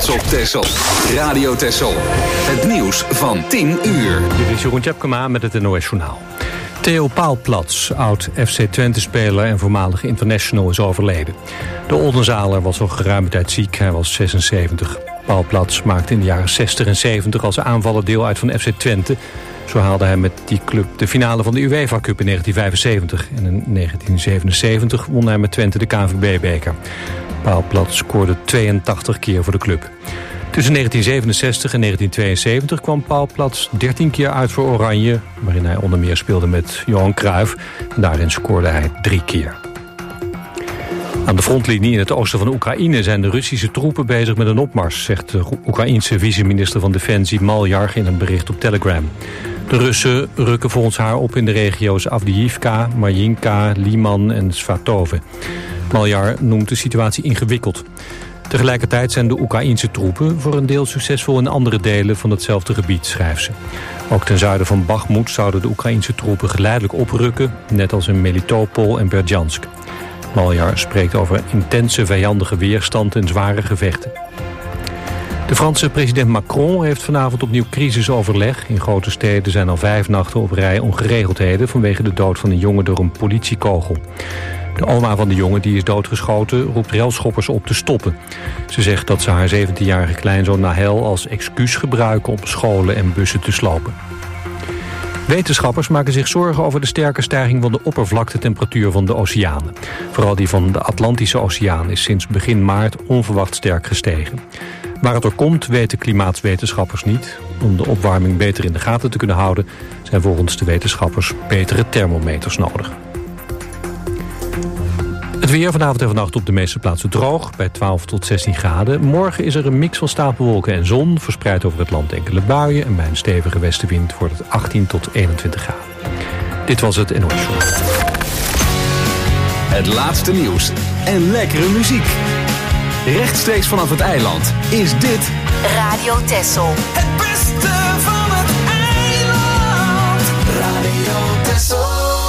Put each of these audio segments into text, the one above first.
Trots op Texel. Radio Texel. Het nieuws van 10 uur. Dit is Jeroen Tjepkema met het NOS Journaal. Theo Paalplats, oud FC Twente-speler en voormalig international, is overleden. De Oldenzaler was al geruime tijd ziek, hij was 76. Paalplats maakte in de jaren 60 en 70 als aanvaller deel uit van FC Twente. Zo haalde hij met die club de finale van de UEFA Cup in 1975. En in 1977 won hij met Twente de KNVB-beker. Paalplats scoorde 82 keer voor de club. Tussen 1967 en 1972 kwam Paalplats 13 keer uit voor Oranje, waarin hij onder meer speelde met Johan Cruijff. En daarin scoorde hij 3 keer. Aan de frontlinie in het oosten van Oekraïne zijn de Russische troepen bezig met een opmars, zegt de Oekraïense vice-minister van Defensie Malyar in een bericht op Telegram. De Russen rukken volgens haar op in de regio's Avdiivka, Marjinka, Liman en Svatove. Malyar noemt de situatie ingewikkeld. Tegelijkertijd zijn de Oekraïense troepen voor een deel succesvol in andere delen van hetzelfde gebied, schrijft ze. Ook ten zuiden van Bakhmut zouden de Oekraïense troepen geleidelijk oprukken, net als in Melitopol en Berdjansk. Malyar spreekt over intense vijandige weerstand en zware gevechten. De Franse president Macron heeft vanavond opnieuw crisisoverleg. In grote steden zijn al 5 nachten op rij ongeregeldheden vanwege de dood van een jongen door een politiekogel. De oma van de jongen die is doodgeschoten roept relschoppers op te stoppen. Ze zegt dat ze haar 17-jarige kleinzoon Nahel als excuus gebruiken om scholen en bussen te slopen. Wetenschappers maken zich zorgen over de sterke stijging van de oppervlaktetemperatuur van de oceanen. Vooral die van de Atlantische Oceaan is sinds begin maart onverwacht sterk gestegen. Waar het door komt weten klimaatwetenschappers niet. Om de opwarming beter in de gaten te kunnen houden zijn volgens de wetenschappers betere thermometers nodig. Het weer vanavond en vannacht op de meeste plaatsen droog, bij 12 tot 16 graden. Morgen is er een mix van stapelwolken en zon, verspreid over het land enkele buien. En bij een stevige westenwind wordt het 18 tot 21 graden. Dit was het NOS Journaal. Het laatste nieuws en lekkere muziek. Rechtstreeks vanaf het eiland is dit Radio Texel. Het beste van het eiland. Radio Texel.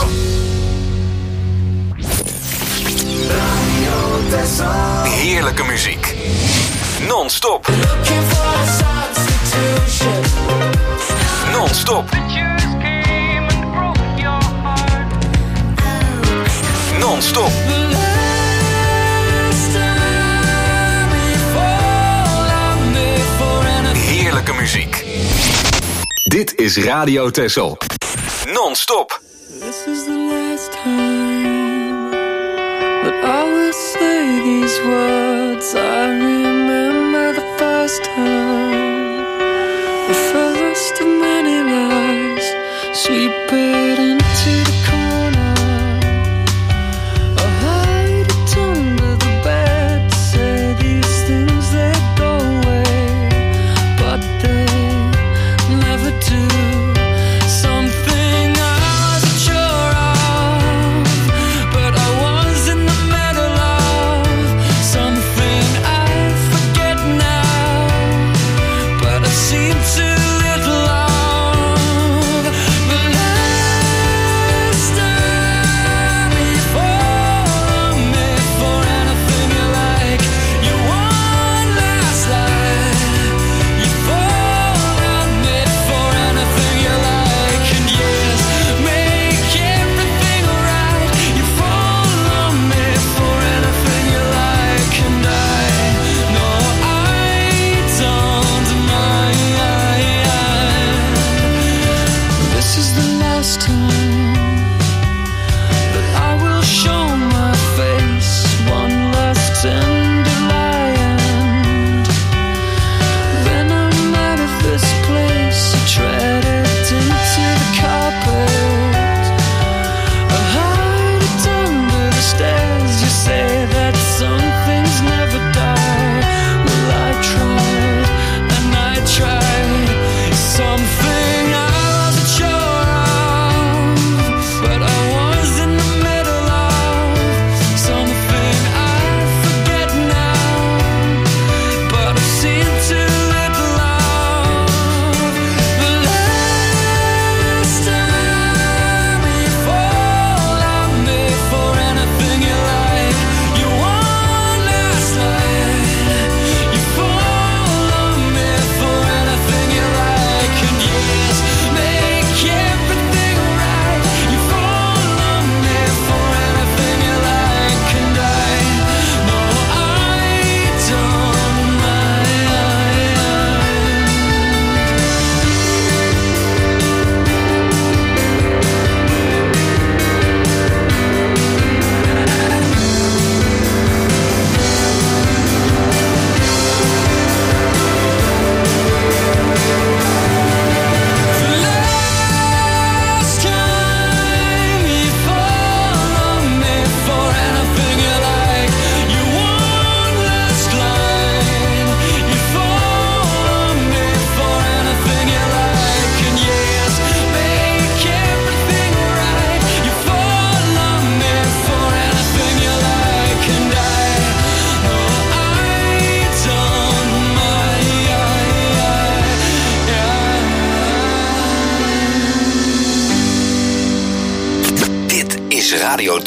heerlijke muziek. Non-stop. Non-stop. Non-stop. Heerlijke muziek. Dit is Radio Texel. Non-stop. This is the last time that I will say these words. I remember the first time, the first of many lies, sweep it into the corner. I hide it under the bed, say these things they go away, but they never do. Something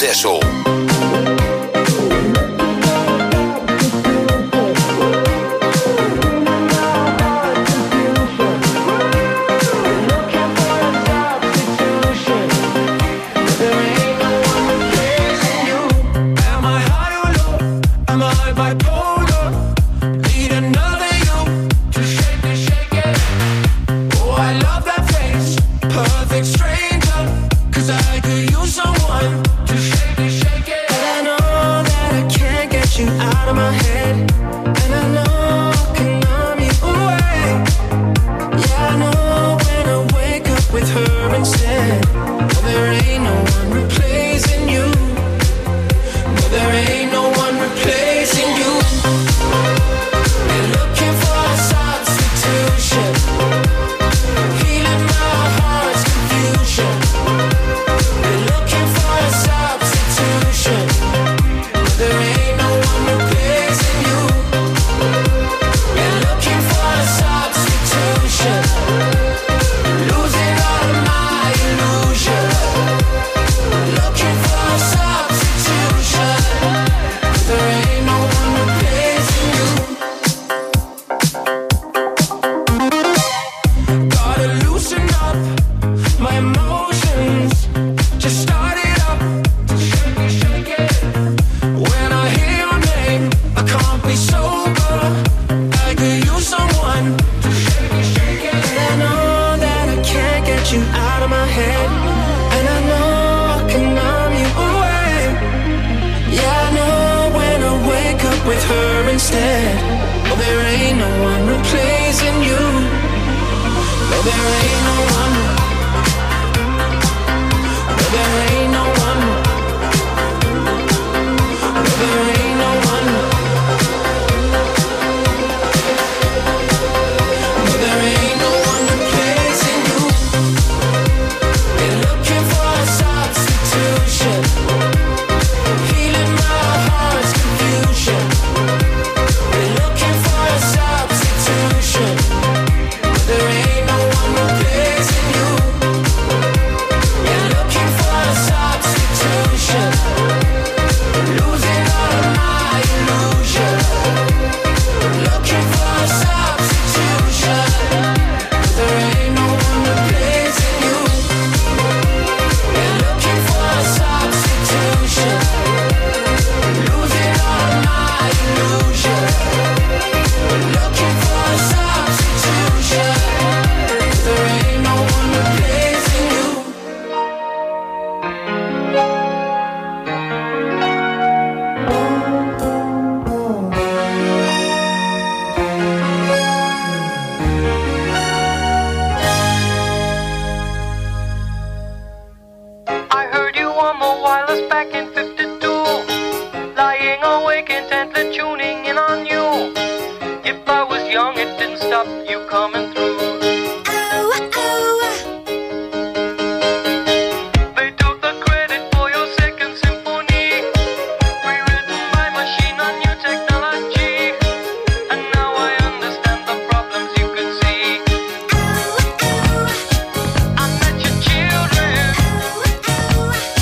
Texel.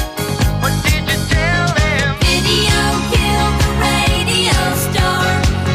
Video killed the radio star.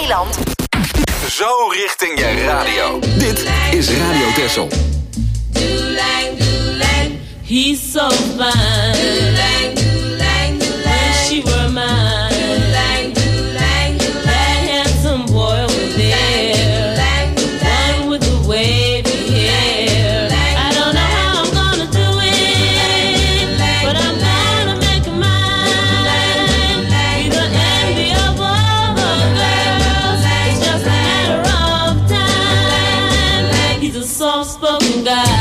Eiland. Zo richting je radio. Dit is Radio Texel. He's so fine. Wish she were mine. That handsome boy was there. One with the wavy hair. I don't know how I'm gonna do it, but I'm gonna make him mine. He's the envy of all the girls. It's just a matter of time. He's a soft-spoken guy.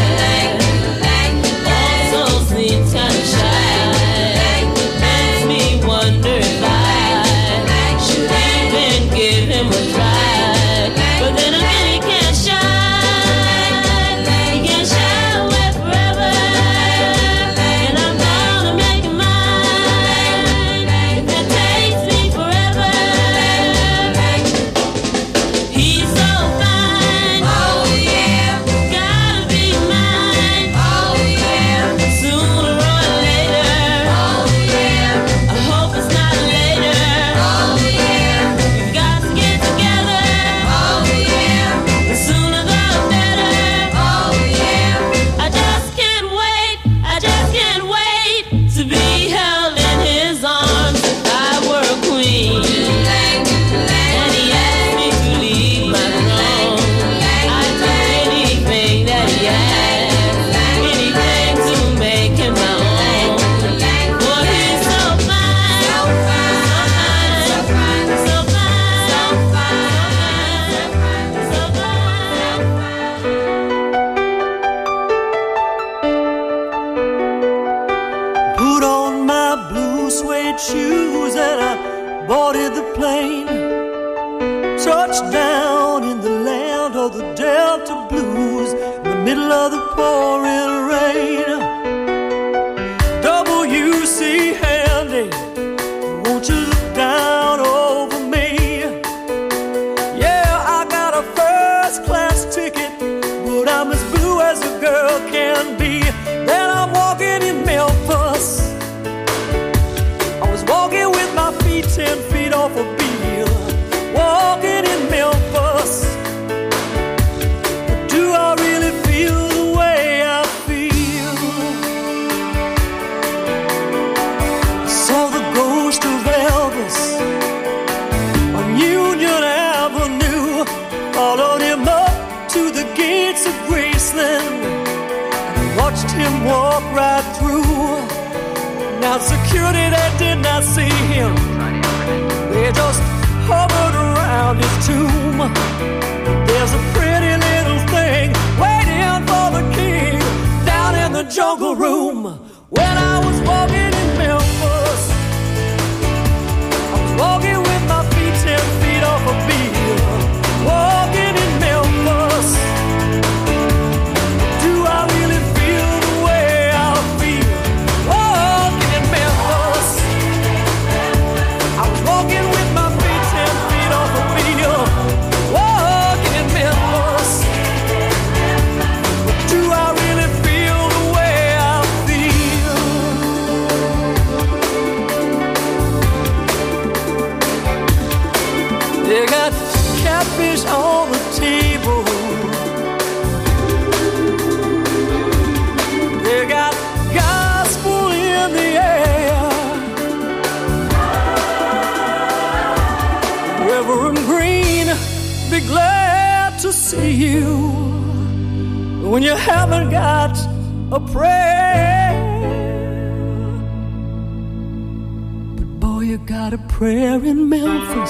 When you haven't got a prayer, but boy, you got a prayer in Memphis.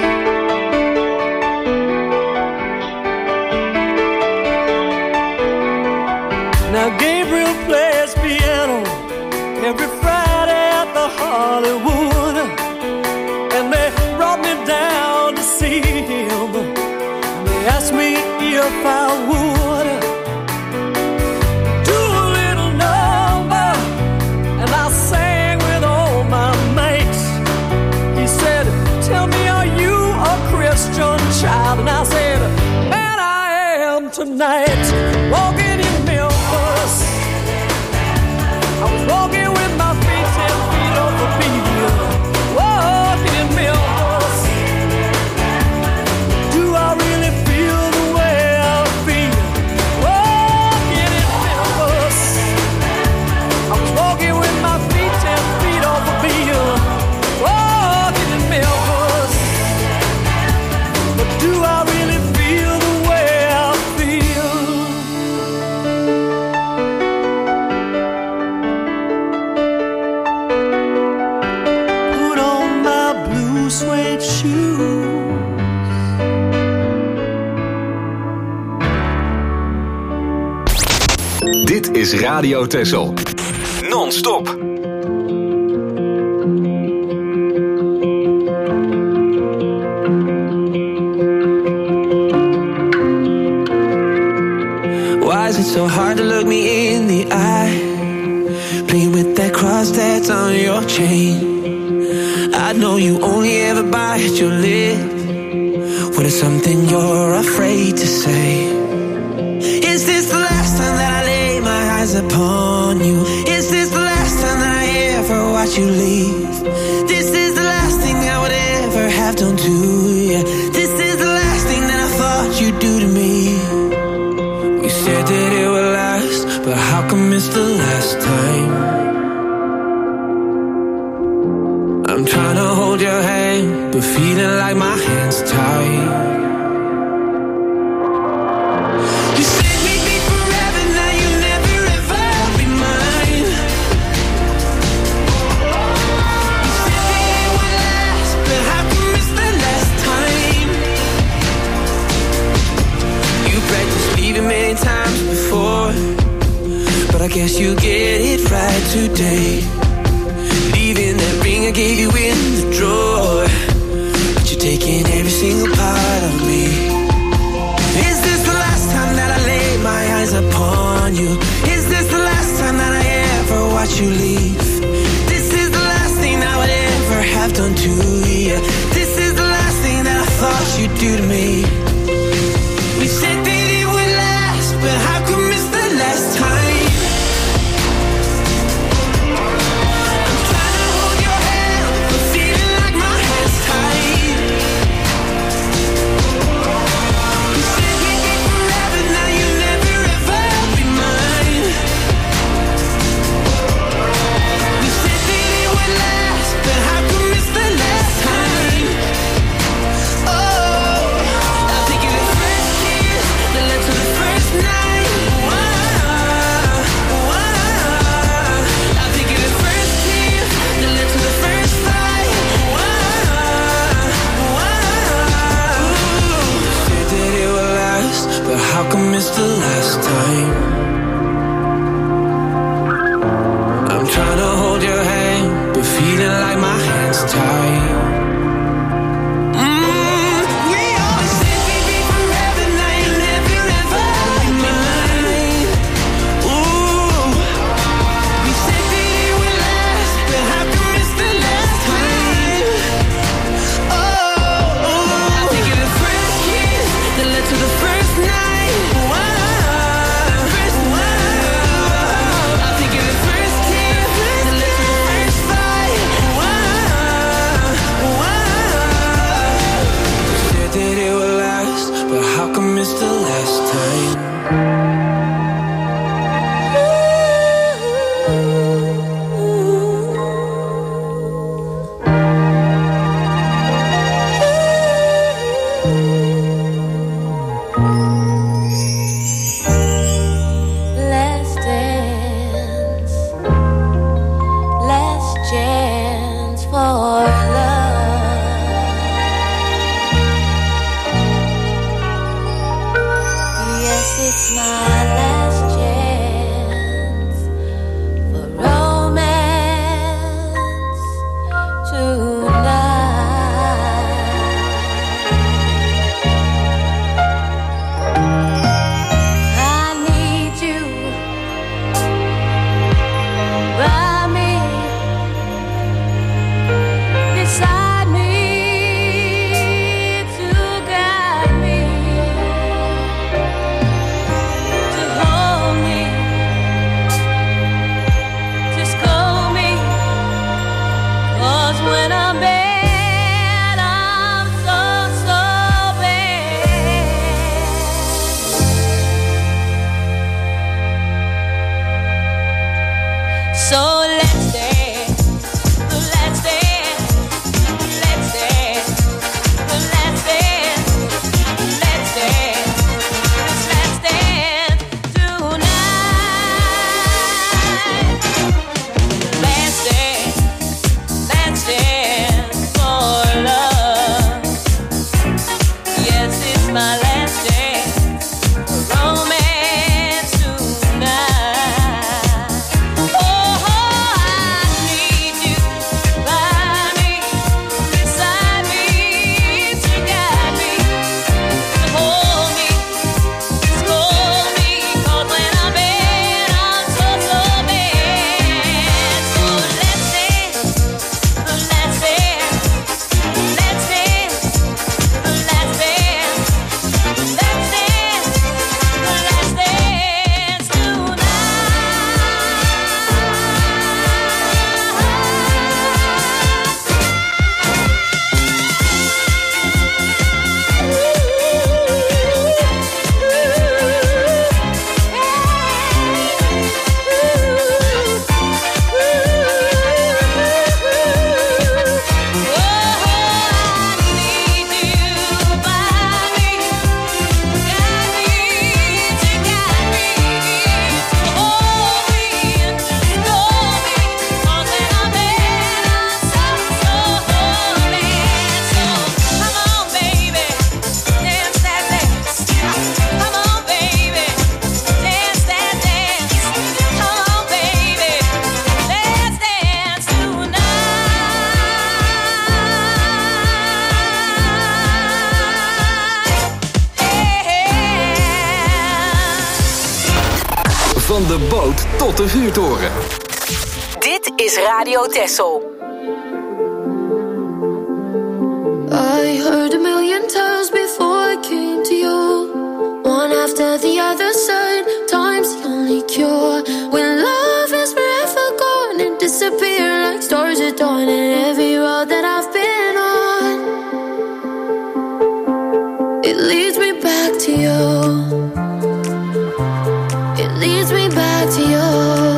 Now Gabriel plays piano every Friday at the Hollywood, and they brought me down to see him. They asked me if I would do a little number, and I sang with all my mates. He said, "Tell me, are you a Christian child?" And I said, "Man, I am tonight." Walking in Memphis, I was walking with my feet 10 feet off the beat. Dit is Radio Texel. Non-stop. Why is it so hard to look me in the eye? Playing with that cross that's on your chain. I know you only ever bite your lip when it's something you're afraid to say. Is this the last time that I lay my eyes upon you? Is this the last time that I ever watch you leave? This is the last thing I would ever have done to you. This is the last thing that I thought you'd do to me. You said that it would last, but how come it's the last time? I'm trying to hold your hand, but feeling like my hand's tied. You said we'd be forever, now you'll never ever be mine. You said that it would last, but how come it's the last time? You practiced leaving many times before, but I guess you get it right today. Leaving that ring I gave you in the drawer, but you're taking every single part of me. Is this the last time that I lay my eyes upon you? Is this the last time that I ever watch you leave? This is the last thing I would ever have done to you. This is the last thing that I thought you'd do to me. We said that it would last, but how come it's the last time? How come it's the last time? I'm trying to hold your hand, but feeling like my hand's tied. It's the last time. Let's dance, last chance for it's my last chance for romance tonight. I need you by me, beside me. When I'm bad, I'm so bad. So let's dance, let's dance, let's dance, let's dance, let's dance, let's dance tonight. Let's dance. Let's dance for love. Yes, it's my last dance for romance tonight. Van de boot tot de vuurtoren. Dit is Radio Texel. I heard a million times before I came to you. One after the other said, time's the only cure. When love is forever gone and disappear like stars at dawn. And every road that I've been on, it leads me back to you. It leads me back to you.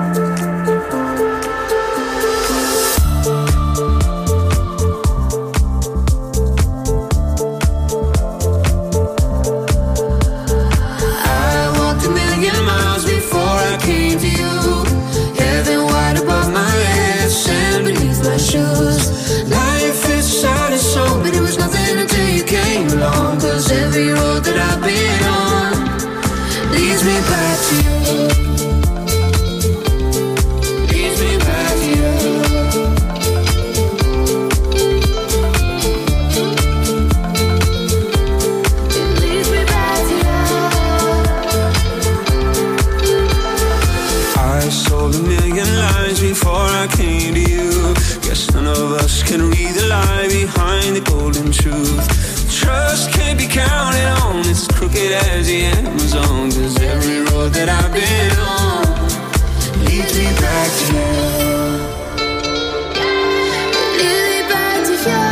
Every road that I've been on leads me back to you. Leads me back to you. It leads me back to you. I sold a million lies before I came to you. Guess none of us can read the lie behind the golden truth. Trust can't be counted on, it's crooked as the Amazon. Cause every road that I've been on leads me back to you. Leads me back to you.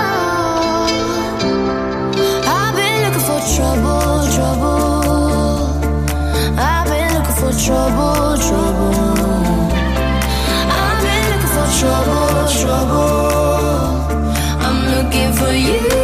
I've been looking for trouble, trouble. I've been looking for trouble, trouble. I've been looking for trouble, trouble. I'm looking for you.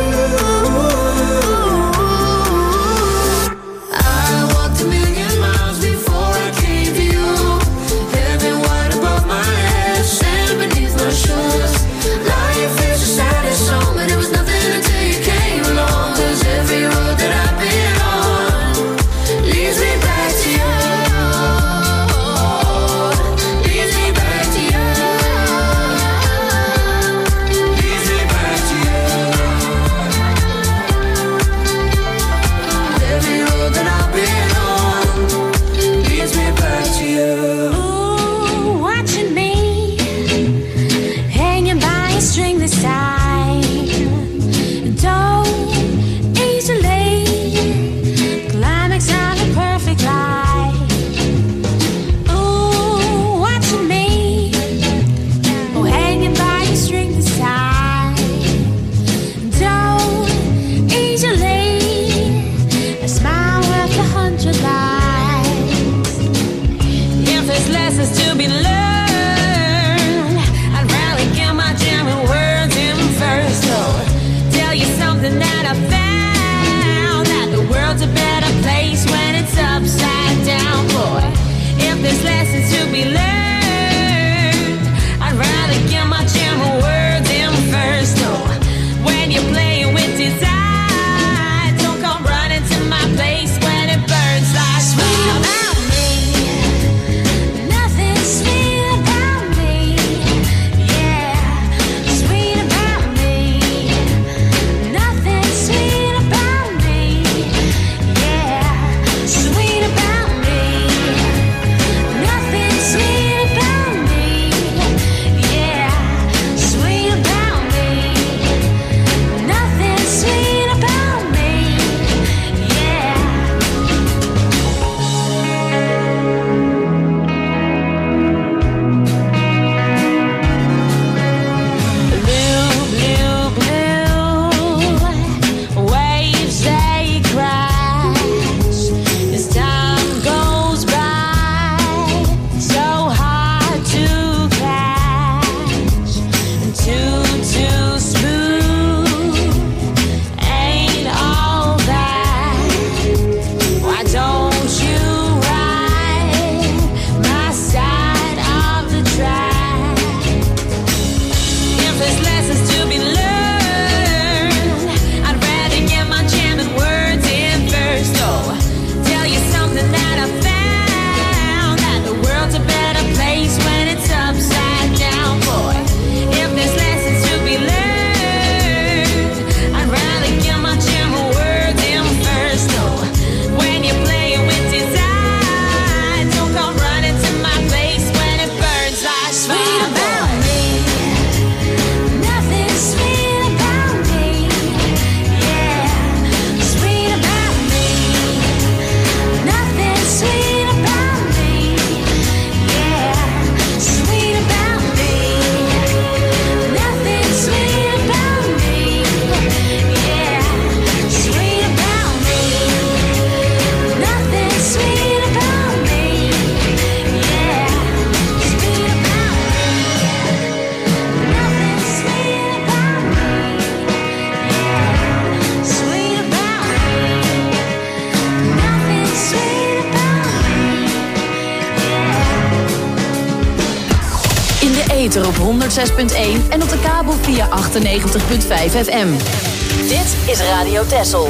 Sweet about me, nothing sweet. ether op 106.1 en op de kabel via 98.5 FM. Dit is Radio Texel.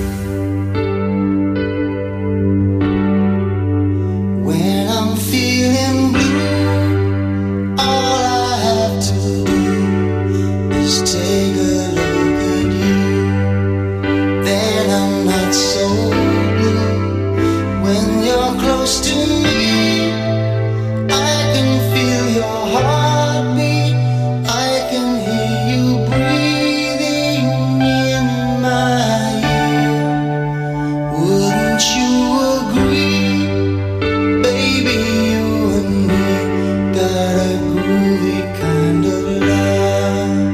When I'm feeling blue, all I have to do is take a look at you. Then I'm not so blue. When you're close to me, I can feel your heartbeat. I can hear you breathing in my ear. Wouldn't you agree? Baby, you and me got a groovy kind of love.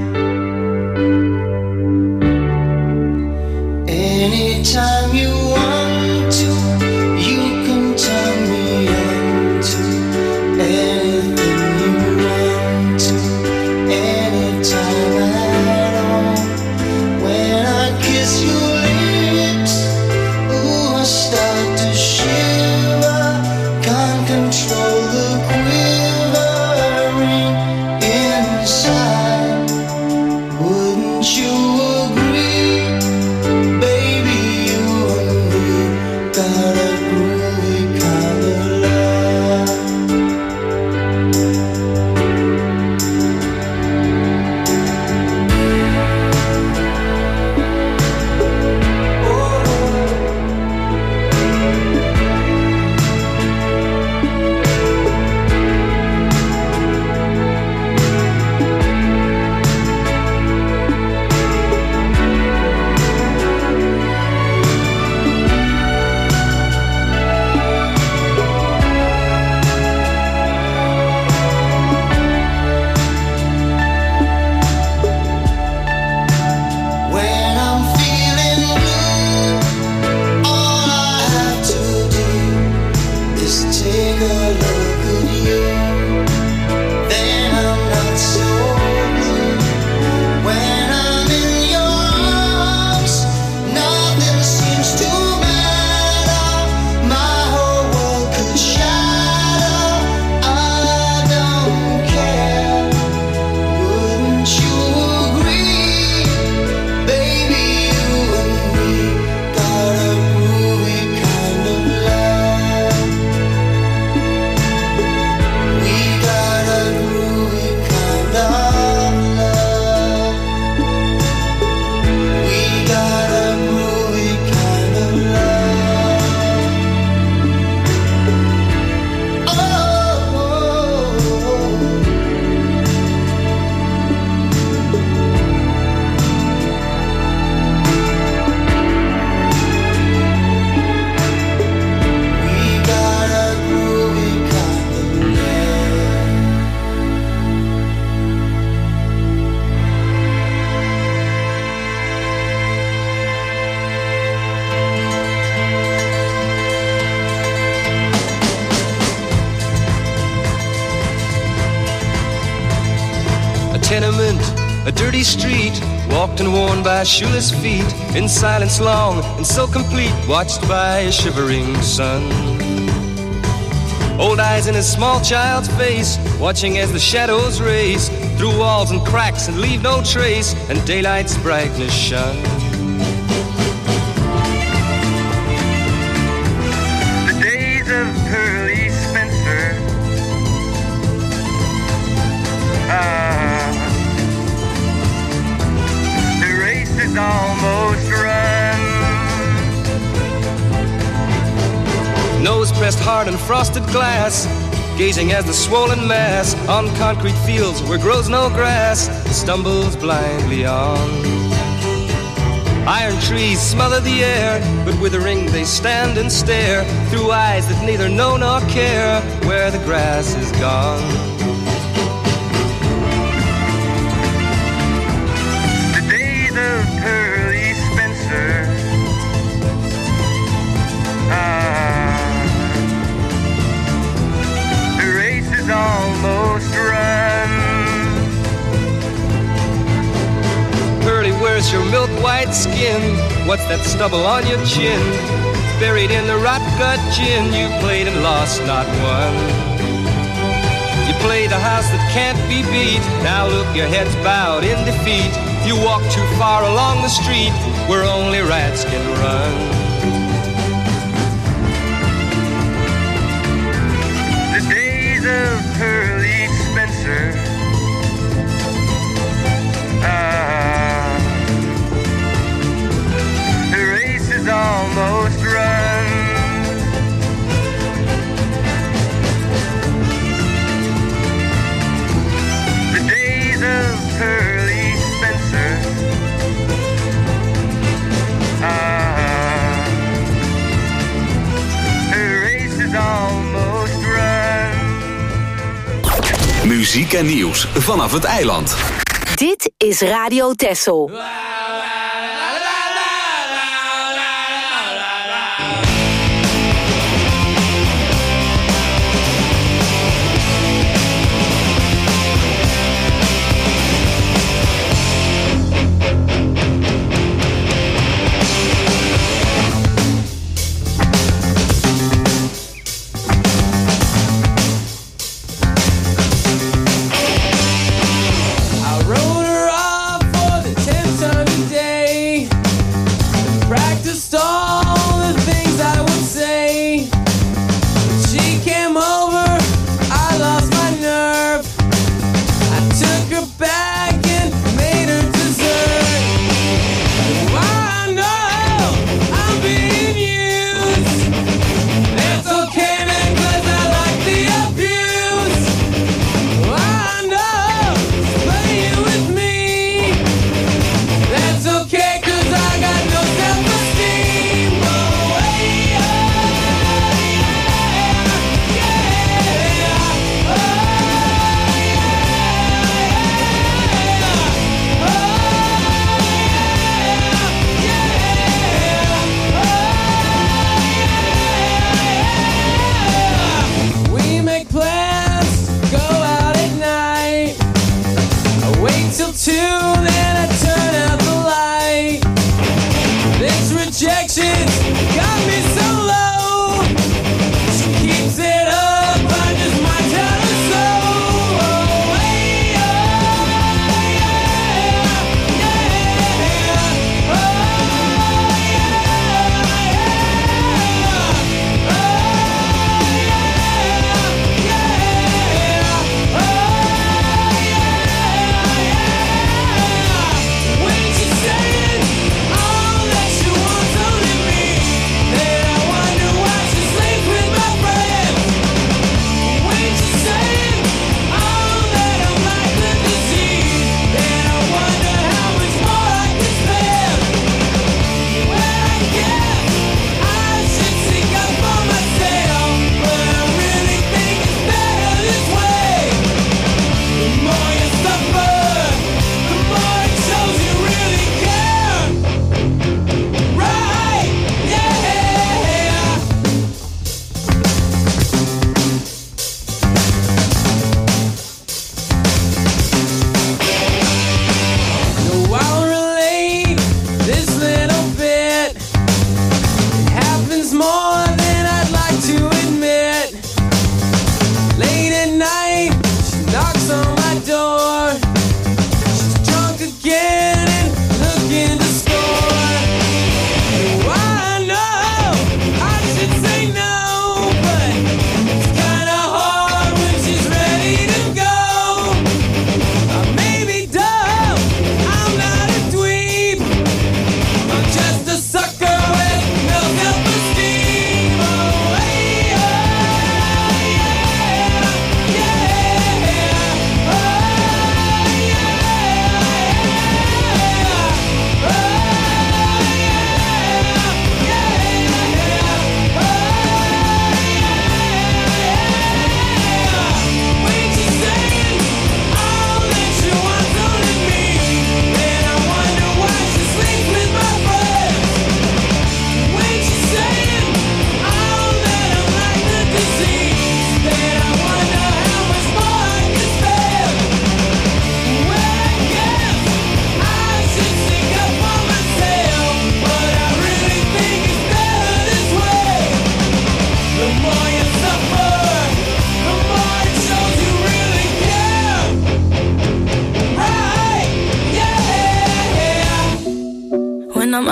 Anytime you want to, you can turn me on to anything you want to, anytime at all. When I kiss your lips, ooh, I start to shiver. Can't control the quivering inside. Wouldn't you agree? Baby, you and me got a groovy kind of love. When I'm feeling blue, all I have to do is take a look at you. Then I'm not so blue. When I'm in your arms, nothing seems to matter. My whole world could shatter. I don't care. Wouldn't you agree? Baby, you and me got a groovy kind of love. We got a groovy kind of love. We got a groovy kind of love. We got a groovy kind of love. A tenement, a dirty street, walked and worn by shoeless feet, in silence long and so complete, watched by a shivering sun. Old eyes in a small child's face, watching as the shadows race through walls and cracks and leave no trace, and daylight's brightness shone. The days of Pearly Spencer. The race is almost run. Nose pressed hard on frosted glass, gazing as the swollen mass on concrete fields where grows no grass stumbles blindly on. Iron trees smother the air, but withering they stand and stare through eyes that neither know nor care where the grass is gone. The days of Pearly Spencer. The race is almost run. Pearly, where's your milk white skin? What's that stubble on your chin? Buried in the rot gut gin, you played and lost not one. You play the house that can't be beat. Now look, your head's bowed in defeat. You walk too far along the street where only rats can run. The days of Pearly Spencer, the race is almost run. The days of Pearly Spencer, the race is almost run. Muziek en nieuws vanaf het eiland. Dit is Radio Texel. I wrote her off for the 10th time.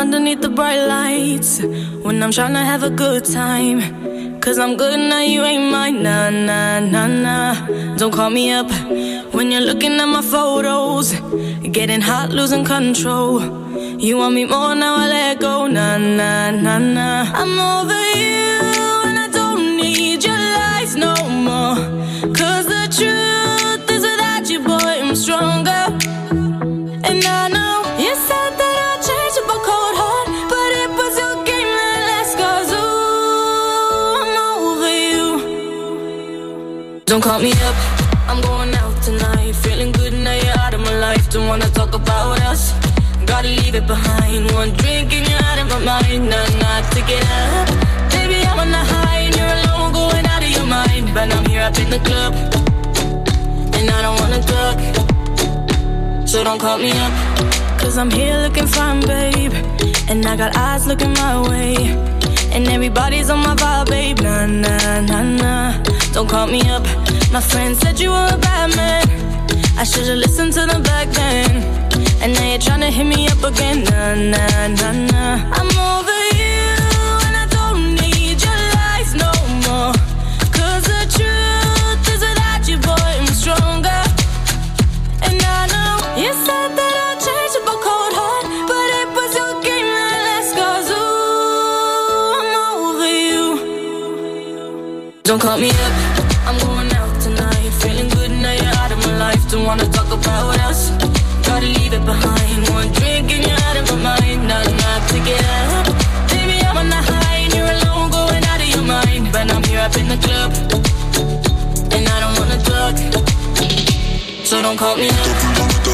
underneath the bright lights when I'm trying to have a good time. Cause I'm good now, you ain't mine. Nah, nah, nah, nah. Don't call me up when you're looking at my photos. Getting hot, losing control. You want me more, now I let go. Nah, nah, nah, nah. I'm over you and I don't need your lies no more. Cause the truth is without you, boy, I'm stronger. And I know you said that I'd change up a cold heart, but it was your game that last. Cause ooh, I'm over you. Don't call me up, I'm going out tonight. Feeling good now you're out of my life. Don't wanna talk about us, gotta leave it behind. One drink and you're out of my mind. Nah, nah, to get up. Baby, I'm on the high and you're alone, going out of your mind. But I'm here up in the club and I don't wanna talk, so don't call me up. Cause I'm here looking fine, babe, and I got eyes looking my way, and everybody's on my vibe, babe. Nah, nah, nah, nah. Don't call me up. My friend said you were a bad man. I should've listened to them back then. And now you're tryna hit me up again. Nah, nah, nah, nah. I'm over you and I don't need your lies no more. Cause the truth is without you, boy, I'm stronger. And I know you said that I'd change up a cold heart, but it was your game that last. Cause ooh, I'm over you. Don't call me up, I'm going out tonight. Feeling good now you're out of my life. Don't wanna talk about us, gotta leave it behind. One drink and you're out of my mind. Not enough to get up. Baby, I'm on the high and you're alone, going out of your mind. But I'm here up in the club and I don't wanna talk, so don't call me up. Don't call me up.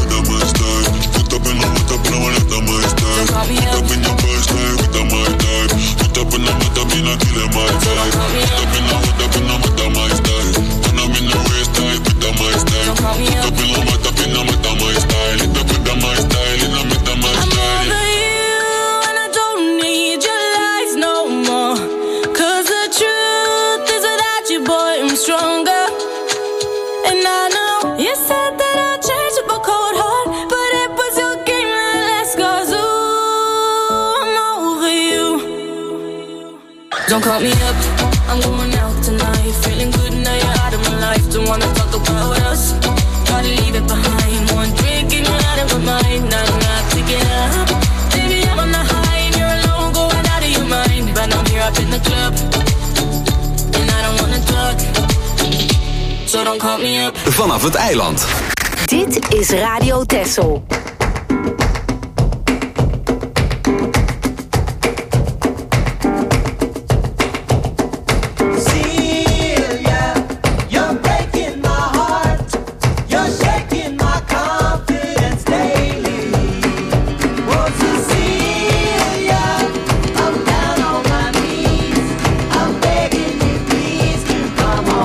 Don't call me up, I'm going out tonight. Feeling good now you're out of my life. Don't wanna talk about us, gotta leave it behind. One drink and you're out of my mind. Not enough to get up. Baby, I'm on the high and you're alone, going out of your mind. But I'm here up in the club and I don't wanna talk, so don't call me up. Vanaf het eiland. Dit is Radio Texel.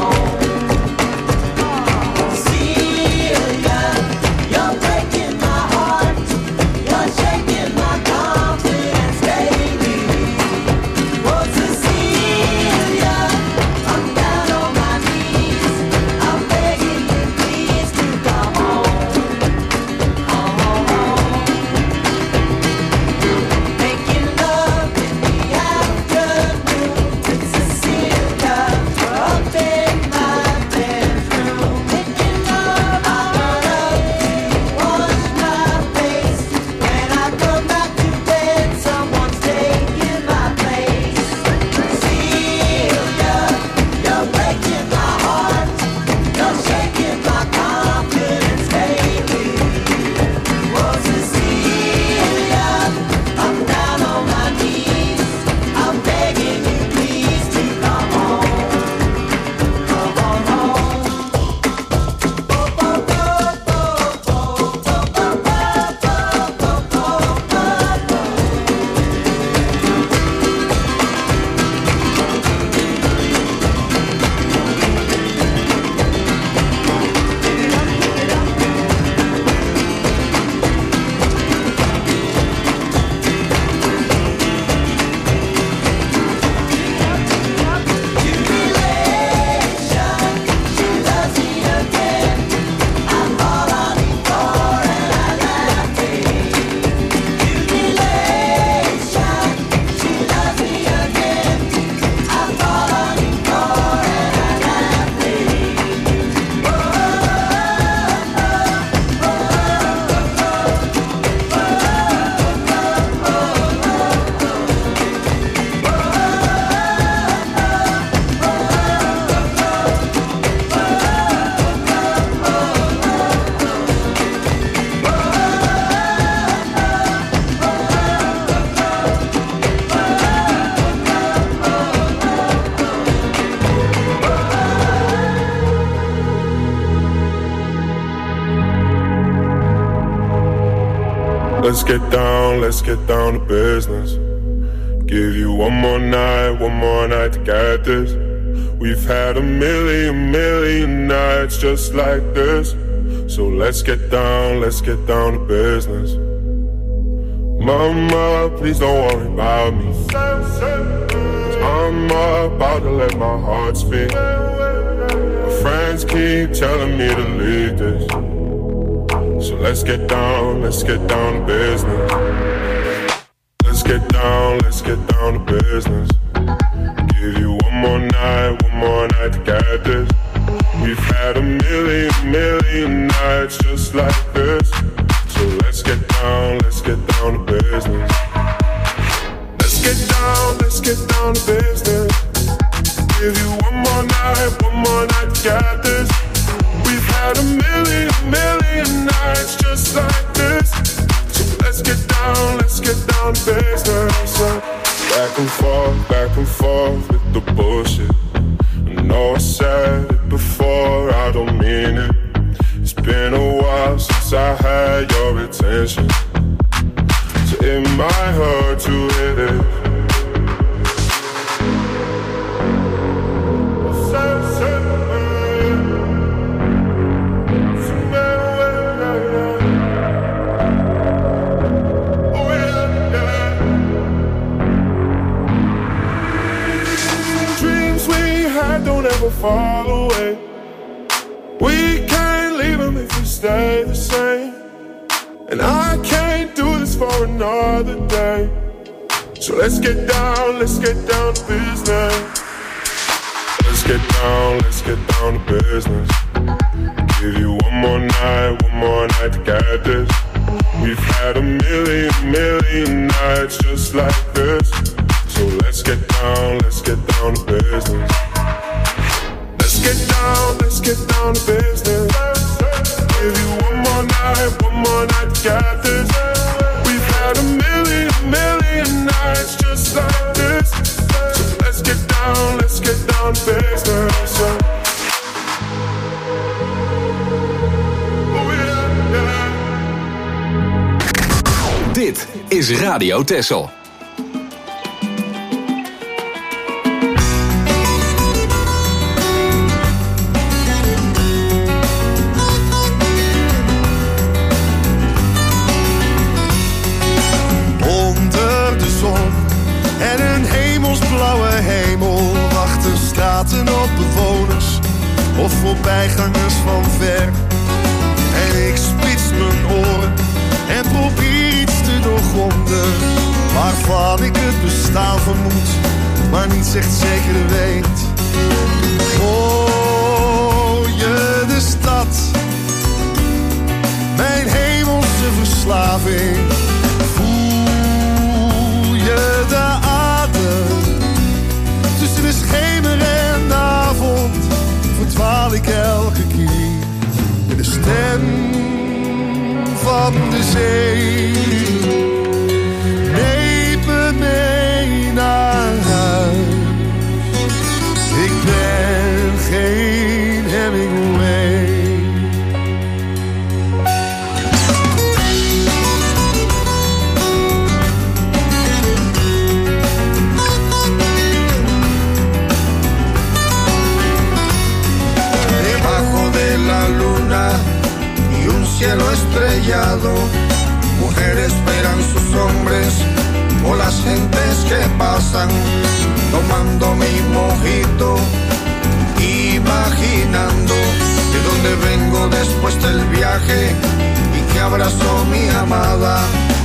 Celia, you're breaking my heart. Let's get down to business. Give you one more night to get this. We've had a million nights just like this. So let's get down to business. Mama, please don't worry about me. I'm about to let my heart speak. My friends keep telling me to leave this. So let's get down to business. Let's get down to business. Give you one more night to get this. We've had a million nights just like this. So let's get down to business. Let's get down to business. Give you one more night to get this. We've had a million nights just like this. So let's get down to business. Back and forth with the bullshit. I know I said it before, I don't mean it. It's been a while since I had your attention, so it might hurt to hit it. Don't ever fall away. We can't leave them if we stay the same. And I can't do this for another day. So let's get down to business. Let's get down to business. Give you one more night to get this. We've had a million nights just like this. So let's get down to business. Let's get down to business. Give you one more night to get this. We've had a million nights just like this. So let's get down to business. Oh yeah. Dit is Radio Texel. Op bewoners of voorbijgangers van ver. En ik spits mijn oren en probeer iets te doorgronden, waarvan ik het bestaan vermoed, maar niet echt zeker weet. Hoor je de stad, mijn hemelse verslaving? Voel je de adem tussen de schemer en de avond? Verdwaal ik elke keer in de stem van de zee. Neem me mee naar huis. Ik ben geen Hemingway. La luna y un cielo estrellado, mujeres esperan sus hombres o las gentes que pasan, tomando mi mojito, imaginando de dónde vengo después del viaje y que abrazo mi amada.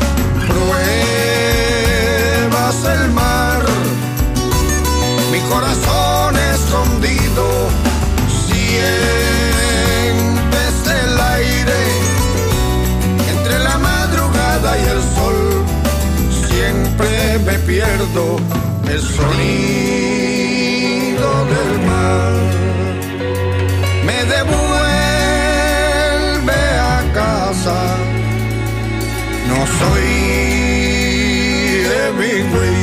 Pruebas el mar, mi corazón escondido, sientes el aire entre la madrugada y el sol. Siempre me pierdo el sonido del mar. Me devuelve a casa. No soy Hemingway.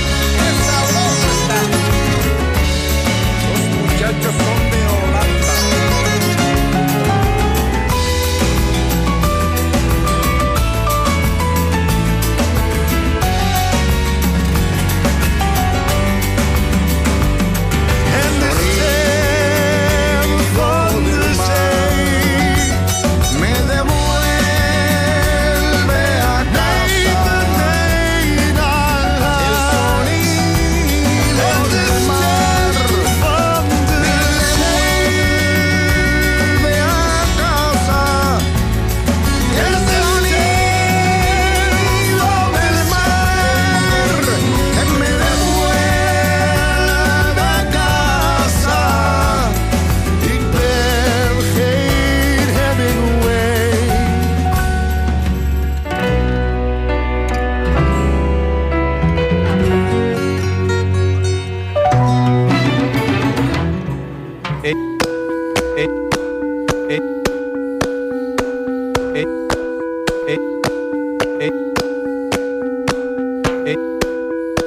Son de Holanda.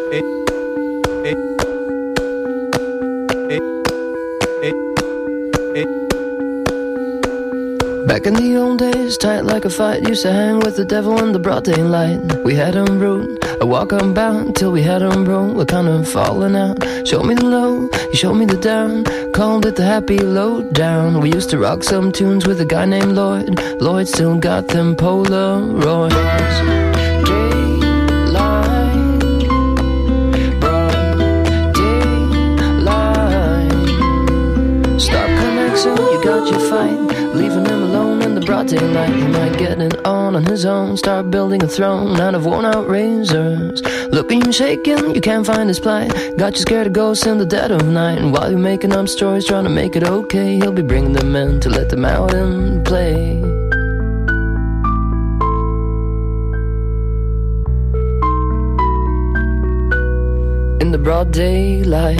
Back in the old days, tight like a fight, used to hang with the devil in the broad daylight. We had him root, a walk unbound, till we had him roll, we're kind of falling out. Showed me the low, he showed me the down, called it the happy low down. We used to rock some tunes with a guy named Lloyd. Lloyd still got them Polaroids. You got your fight, leaving him alone in the broad daylight. He might get it on his own, start building a throne out of worn out razors. Looking shaking, you can't find his plight. Got you scared of ghosts in the dead of night. And while you're making up stories, trying to make it okay, he'll be bringing them in to let them out and play. In the broad daylight,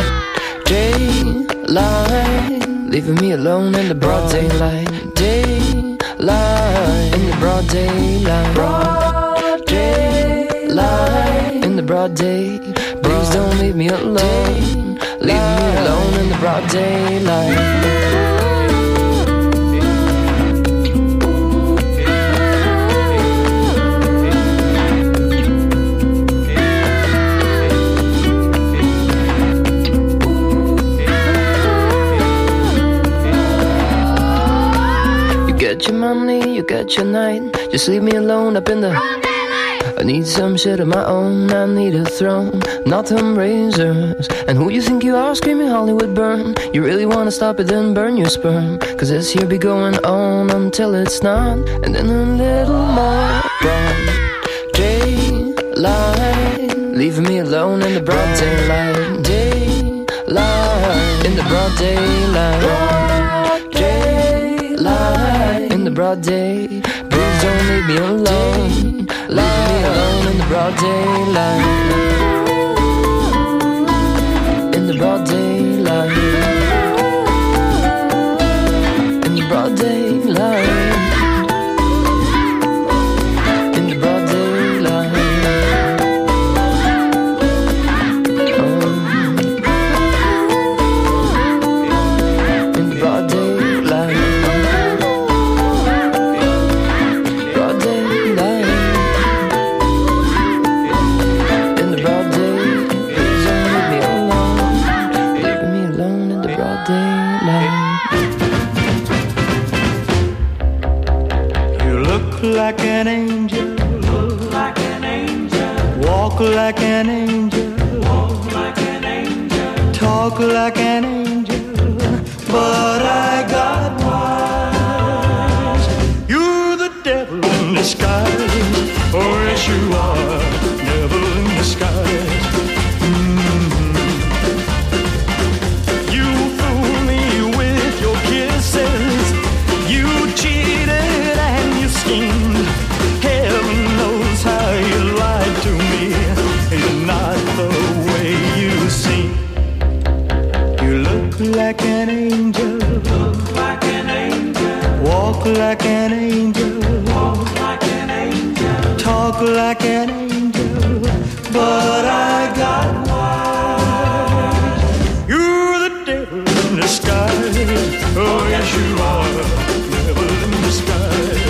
daylight, leaving me alone in the broad daylight. Daylight, in the broad daylight. Broad daylight, in the broad day. Please don't leave me alone. Leave me alone in the broad daylight. Get your money, you get your night. Just leave me alone up in the I need some shit of my own. I need a throne, not them razors. And who you think you are, screaming Hollywood burn? You really wanna stop it, then burn your sperm. Cause this here be going on until it's not. And then a little more broad daylight, leaving me alone in the broad daylight. Daylight, in the broad daylight. Daylight, in the broad day. Please don't leave me alone. Leave me alone in the broad daylight. In the broad daylight. In the broad daylight. In the broad daylight. In the broad daylight. Broad daylight. In the broad day. Please don't leave me alone. Leave me alone in the broad daylight. You look like an angel. Look like an angel. Walk like an angel. Walk like an angel. Talk like an angel. But I got wise. You're the devil in disguise. Oh yes you are. Devil in disguise. You fool me with your kisses. You cheated and you schemed. Heaven knows how you lied to me. It's not the way you seem. You look like an angel. Look like an angel. Walk like an angel. Walk like an angel. Talk like an angel. But I got wise. You're the devil in disguise. Oh yes you are. Devil in disguise.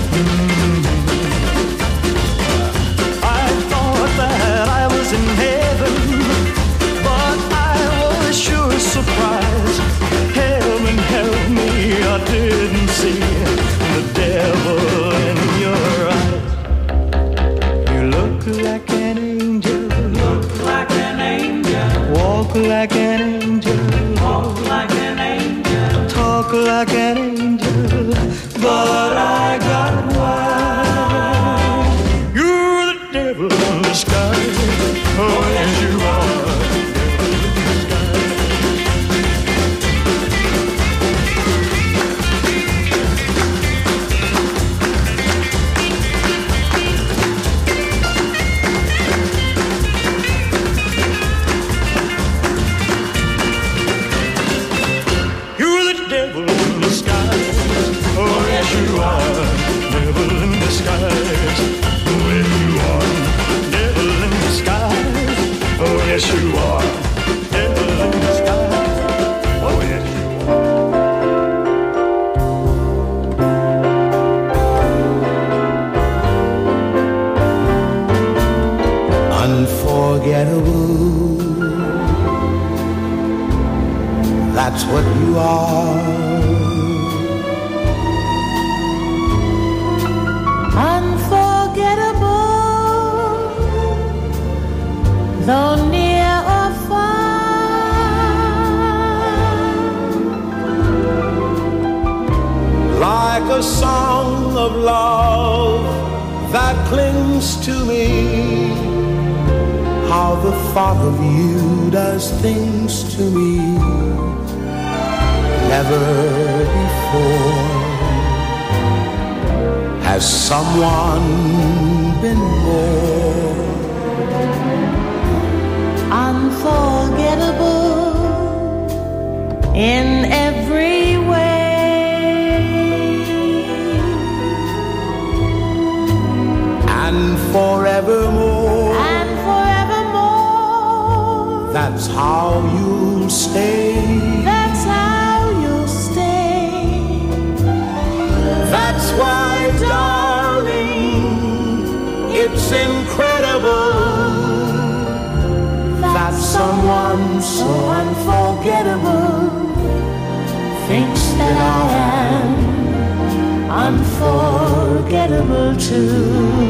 I thought that I was in heaven, but I was sure surprised. Heaven help me, I didn't see the devil in your eyes. You look like an angel. Look like an angel. Walk like an angel. Walk like an angel. Talk like an angel. But I got wise. You're the devil in disguise. Oh yes you are. You're the devil in disguise. Oh yes you are. Devil in disguise. Oh yes you are. Devil in disguise. unforgettable. That's what you are. Unforgettable, though near or far. Like a song of love that clings to me, how the thought of you does things to me never before has someone been more unforgettable in every way, and forevermore. That's how you'll stay. That's how you'll stay. That's why, darling, it's incredible that someone so unforgettable thinks that I am unforgettable too.